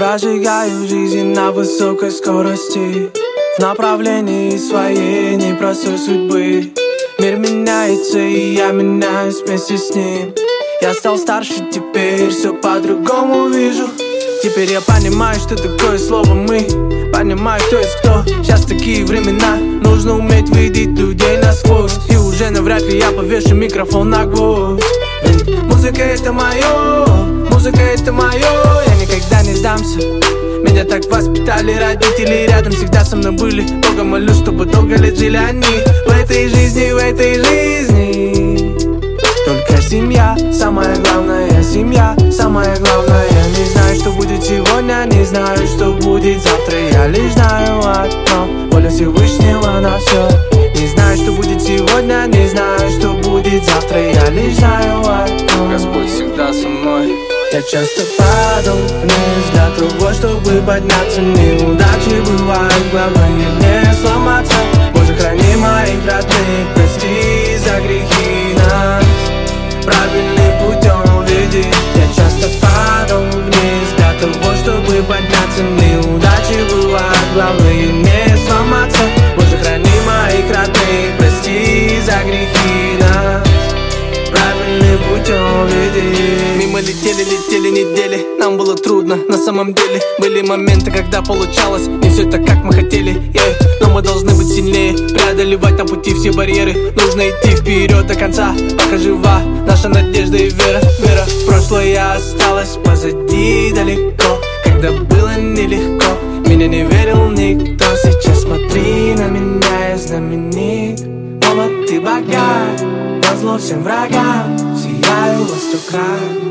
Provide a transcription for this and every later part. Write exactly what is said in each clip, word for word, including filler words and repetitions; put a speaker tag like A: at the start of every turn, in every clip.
A: Прожигаю жизнь на высокой скорости, в направлении своей непростой судьбы. Мир меняется, и я меняюсь вместе с ним. Я стал старше, теперь все по-другому вижу. Теперь я понимаю, что такое слово «мы». Понимаю, кто есть кто. Сейчас такие времена, нужно уметь видеть людей насквозь. И уже навряд ли я повешу микрофон на гвоздь. Ведь музыка это мое, музыка это мое. Я никогда не сдамся. Меня так воспитали родители, рядом всегда со мной были. Бога молю, чтобы долго лет жили они. В этой жизни, в этой жизни только семья, самая главная семья, самое главное. Не знаю, что будет сегодня, не знаю, что будет завтра. Я лишь знаю одно, воля Всевышнего на все. Не знаю, что будет сегодня, не знаю, что будет завтра. Я лишь знаю одно, Господь всегда со мной. Я часто падал вниз для того, чтобы подняться. Неудачи бывают, главное не сломаться. Боже, храни моих родных, прости за грехи нас, правильным путем веди. Я часто падал вниз для того, чтобы подняться. Неудачи бывают, главное не сломаться. Боже, храни моих родных, прости за грехи нас, правильным путем веди. Мимо летели, летели недели, нам было трудно на самом деле. Были моменты, когда получалось не все так, как мы хотели, yeah. Но мы должны быть сильнее, преодолевать на пути все барьеры. Нужно идти вперед до конца, пока жива наша надежда и вера. Вера в прошлое осталась позади далеко, когда было нелегко, меня не верил никто. Сейчас смотри на меня, я знаменит, молод и богат. Назло всем врагам, сияю во сто крат.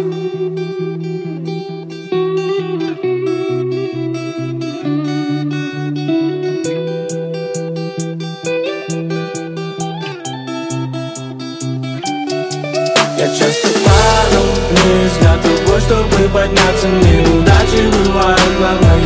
A: Я часто падал вниз для того, чтобы подняться. Неудачи бывают, главное